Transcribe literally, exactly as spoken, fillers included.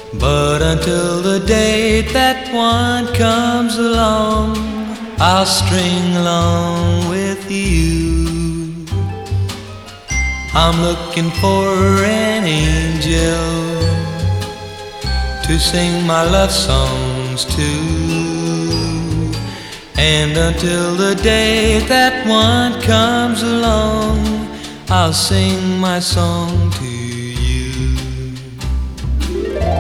But until the day that one comes along, I'll string along with you. I'm looking for an angel to sing my love songs to. And until the day that one comes along, I'll sing my song to you.